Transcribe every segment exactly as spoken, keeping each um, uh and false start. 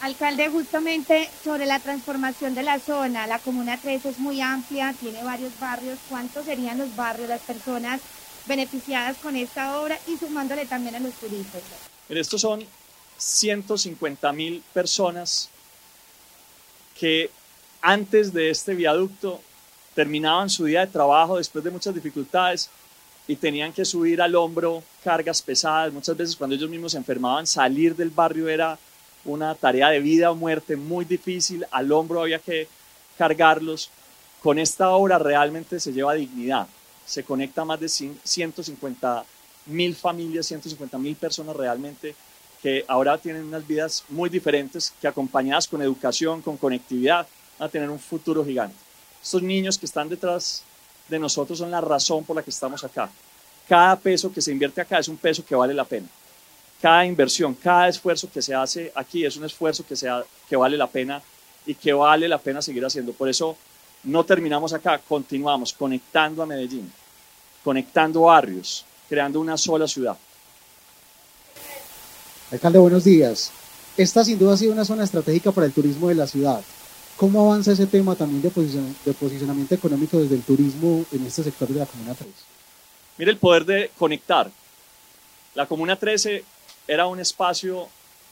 Alcalde, justamente sobre la transformación de la zona, la Comuna tres es muy amplia, tiene varios barrios. ¿Cuántos serían los barrios, las personas beneficiadas con esta obra y sumándole también a los turistas? Mire, estos son ciento cincuenta mil personas que antes de este viaducto terminaban su día de trabajo después de muchas dificultades y tenían que subir al hombro cargas pesadas. Muchas veces cuando ellos mismos se enfermaban, salir del barrio era una tarea de vida o muerte muy difícil, al hombro había que cargarlos. Con esta obra realmente se lleva dignidad, se conecta a más de ciento cincuenta mil familias, ciento cincuenta mil personas realmente que ahora tienen unas vidas muy diferentes, que acompañadas con educación, con conectividad, van a tener un futuro gigante. Estos niños que están detrás de nosotros son la razón por la que estamos acá. Cada peso que se invierte acá es un peso que vale la pena. Cada inversión, cada esfuerzo que se hace aquí es un esfuerzo que, sea, que vale la pena y que vale la pena seguir haciendo. Por eso no terminamos acá, continuamos conectando a Medellín, conectando barrios, creando una sola ciudad. Alcalde, buenos días. Esta sin duda ha sido una zona estratégica para el turismo de la ciudad. ¿Cómo avanza ese tema también de, posicion de posicionamiento económico desde el turismo en este sector de la Comuna tres? Mire el poder de conectar. La Comuna trece era un espacio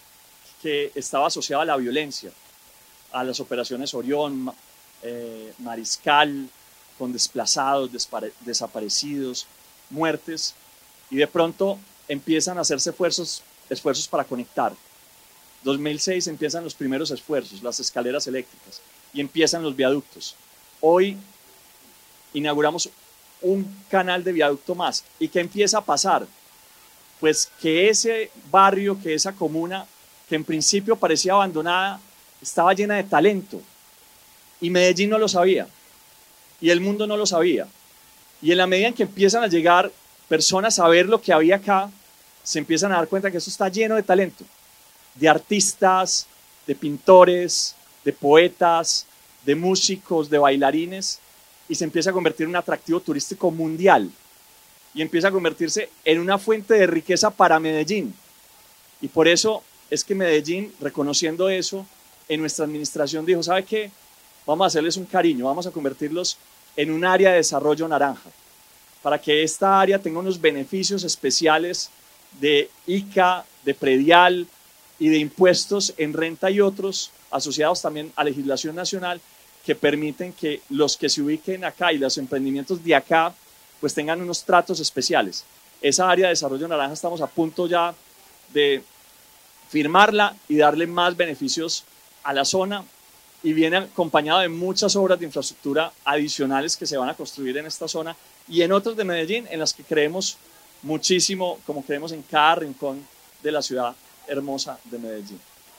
que estaba asociado a la violencia, a las operaciones Orión, eh, Mariscal, con desplazados, desaparecidos, muertes, y de pronto empiezan a hacerse esfuerzos, esfuerzos para conectar. dos mil seis empiezan los primeros esfuerzos, las escaleras eléctricas, y empiezan los viaductos. Hoy inauguramos un canal de viaducto más. ¿Y qué empieza a pasar? Pues que ese barrio, que esa comuna, que en principio parecía abandonada, estaba llena de talento. Y Medellín no lo sabía. Y el mundo no lo sabía. Y en la medida en que empiezan a llegar personas a ver lo que había acá, se empiezan a dar cuenta que esto está lleno de talento. De artistas, de pintores, de poetas, de músicos, de bailarines, y se empieza a convertir en un atractivo turístico mundial. Y empieza a convertirse en una fuente de riqueza para Medellín. Y por eso es que Medellín, reconociendo eso, en nuestra administración dijo, ¿sabe qué? Vamos a hacerles un cariño, vamos a convertirlos en un área de desarrollo naranja, para que esta área tenga unos beneficios especiales de I C A, de predial y de impuestos en renta y otros, asociados también a legislación nacional, que permiten que los que se ubiquen acá y los emprendimientos de acá pues tengan unos tratos especiales. Esa área de desarrollo naranja estamos a punto ya de firmarla y darle más beneficios a la zona, y viene acompañado de muchas obras de infraestructura adicionales que se van a construir en esta zona y en otras de Medellín, en las que creemos muchísimo, como creemos en cada rincón de la ciudad hermosa de Medellín.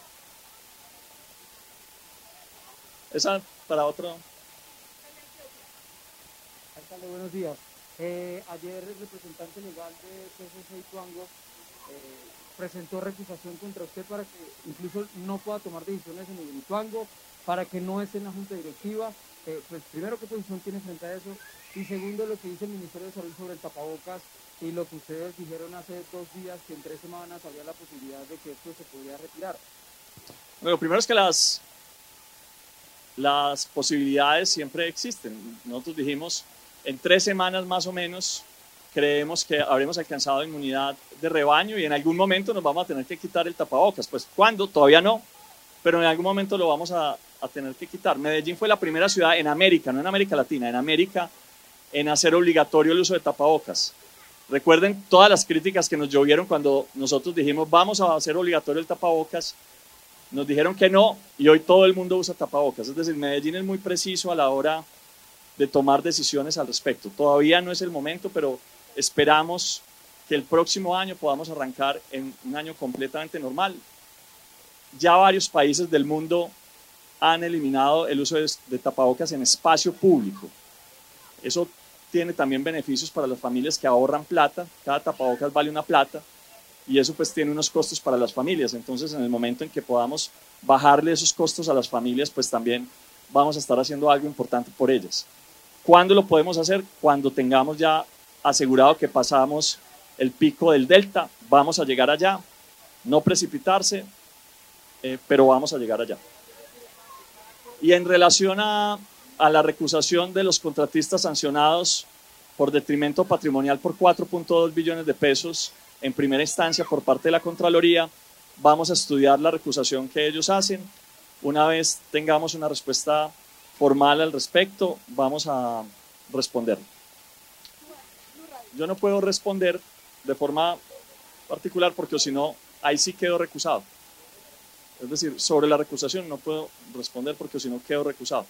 Esa para otro. Alcalde, buenos días. Eh, ayer el representante legal de C C C Ituango eh, presentó recusación contra usted para que incluso no pueda tomar decisiones en el Ituango, para que no esté en la junta directiva. Eh, pues primero, ¿qué posición tiene frente a eso? Y segundo, lo que dice el Ministerio de Salud sobre el tapabocas y lo que ustedes dijeron hace dos días, que en tres semanas había la posibilidad de que esto se podría retirar. Bueno, primero es que las, las posibilidades siempre existen. Nosotros dijimos, en tres semanas más o menos, creemos que habremos alcanzado inmunidad de rebaño y en algún momento nos vamos a tener que quitar el tapabocas. Pues, ¿cuándo? Todavía no, pero en algún momento lo vamos a, a tener que quitar. Medellín fue la primera ciudad en América, no en América Latina, en América, en hacer obligatorio el uso de tapabocas. Recuerden todas las críticas que nos llovieron cuando nosotros dijimos vamos a hacer obligatorio el tapabocas. Nos dijeron que no y hoy todo el mundo usa tapabocas. Es decir, Medellín es muy preciso a la hora de tomar decisiones al respecto. Todavía no es el momento, pero esperamos que el próximo año podamos arrancar en un año completamente normal. Ya varios países del mundo han eliminado el uso de, de tapabocas en espacio público. Eso tiene también beneficios para las familias que ahorran plata. Cada tapabocas vale una plata y eso pues tiene unos costos para las familias. Entonces, en el momento en que podamos bajarle esos costos a las familias, pues también vamos a estar haciendo algo importante por ellas. ¿Cuándo lo podemos hacer? Cuando tengamos ya asegurado que pasamos el pico del delta. Vamos a llegar allá, no precipitarse, eh, pero vamos a llegar allá. Y en relación a, a la recusación de los contratistas sancionados por detrimento patrimonial por cuatro punto dos billones de pesos en primera instancia por parte de la Contraloría, vamos a estudiar la recusación que ellos hacen. Una vez tengamos una respuesta formal al respecto, vamos a responder. Yo no puedo responder de forma particular porque si no, ahí sí quedo recusado. Es decir, sobre la recusación no puedo responder porque si no quedo recusado.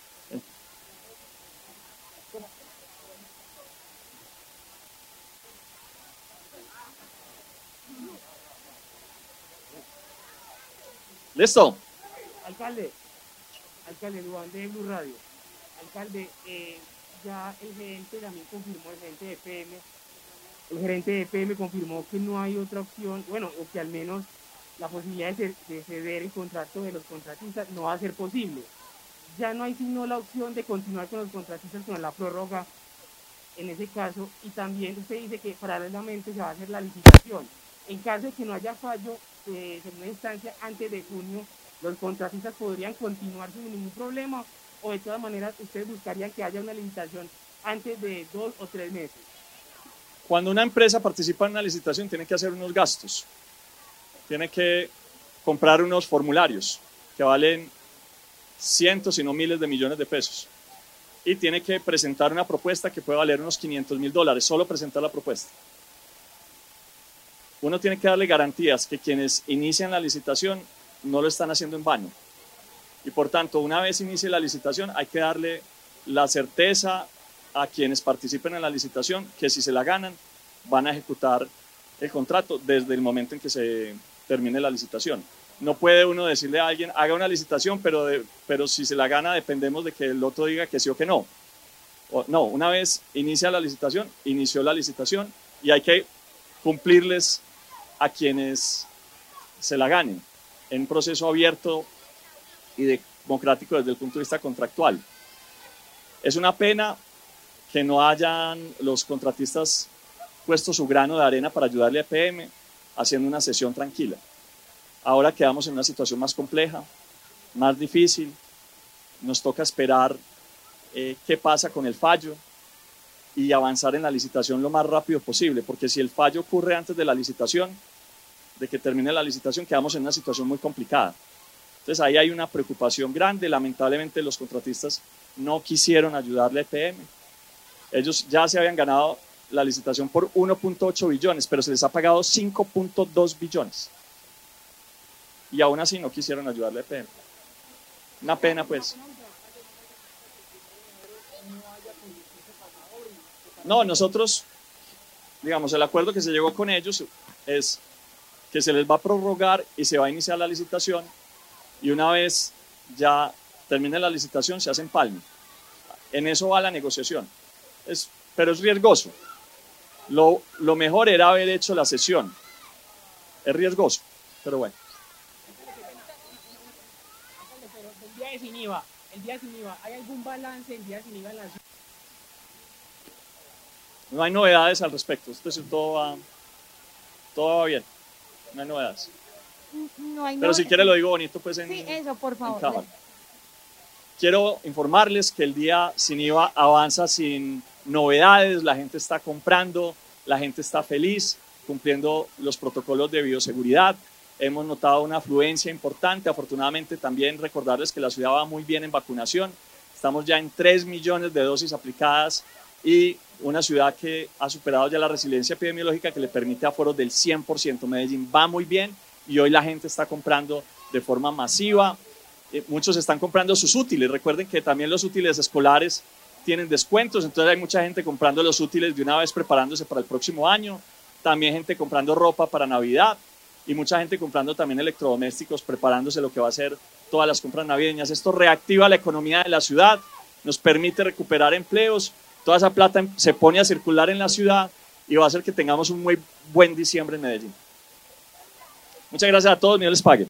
¿Listo? Alcalde, alcalde, Luan de Blue Radio. Alcalde, eh, ya el gerente también confirmó, el gerente de P M, el gerente de P M confirmó que no hay otra opción, bueno, o que al menos la posibilidad de, de ceder el contrato de los contratistas no va a ser posible. Ya no hay sino la opción de continuar con los contratistas con la prórroga en ese caso, y también usted dice que paralelamente se va a hacer la licitación. En caso de que no haya fallo de segunda instancia antes de junio, los contratistas podrían continuar sin ningún problema, o de todas maneras ustedes buscarían que haya una licitación antes de dos o tres meses. Cuando una empresa participa en una licitación tiene que hacer unos gastos, tiene que comprar unos formularios que valen cientos si no miles de millones de pesos y tiene que presentar una propuesta que puede valer unos quinientos mil dólares, solo presentar la propuesta. Uno tiene que darle garantías que quienes inician la licitación no lo están haciendo en vano. Y por tanto, una vez inicie la licitación, hay que darle la certeza a quienes participen en la licitación que si se la ganan, van a ejecutar el contrato desde el momento en que se termine la licitación. No puede uno decirle a alguien, haga una licitación, pero, de, pero si se la gana dependemos de que el otro diga que sí o que no. O, no, una vez inicia la licitación, inició la licitación y hay que cumplirles a quienes se la ganen en un proceso abierto y democrático desde el punto de vista contractual. Es una pena que no hayan los contratistas puesto su grano de arena para ayudarle a P M haciendo una sesión tranquila. Ahora quedamos en una situación más compleja, más difícil, nos toca esperar eh, qué pasa con el fallo y avanzar en la licitación lo más rápido posible, porque si el fallo ocurre antes de la licitación, de que termine la licitación, quedamos en una situación muy complicada. Entonces ahí hay una preocupación grande, lamentablemente los contratistas no quisieron ayudarle a P M. Ellos ya se habían ganado la licitación por uno punto ocho billones, pero se les ha pagado cinco punto dos billones. Y aún así no quisieron ayudarle a P M. Una pena pues. No, nosotros, digamos, el acuerdo que se llegó con ellos es que se les va a prorrogar y se va a iniciar la licitación y una vez ya termine la licitación se hace empalme. En eso va la negociación, es, pero es riesgoso. Lo, lo mejor era haber hecho la sesión, es riesgoso, pero bueno. El día de sin I V A, el día sin I V A, ¿hay algún balance el día sin I V A en la ciudad? No hay novedades al respecto, esto es, todo, va, todo va bien, no hay novedades. No hay Pero no... si quiere lo digo bonito pues en, sí, eso, por favor. en Quiero informarles que el día sin I V A avanza sin novedades, la gente está comprando, la gente está feliz, cumpliendo los protocolos de bioseguridad. Hemos notado una afluencia importante, afortunadamente también recordarles que la ciudad va muy bien en vacunación, estamos ya en tres millones de dosis aplicadas y una ciudad que ha superado ya la resiliencia epidemiológica que le permite aforos del cien por ciento. Medellín va muy bien y hoy la gente está comprando de forma masiva. Eh, muchos están comprando sus útiles. Recuerden que también los útiles escolares tienen descuentos, entonces hay mucha gente comprando los útiles de una vez preparándose para el próximo año. También gente comprando ropa para Navidad y mucha gente comprando también electrodomésticos, preparándose lo que va a ser todas las compras navideñas. Esto reactiva la economía de la ciudad, nos permite recuperar empleos, toda esa plata se pone a circular en la ciudad y va a hacer que tengamos un muy buen diciembre en Medellín. Muchas gracias a todos, Dios les pague.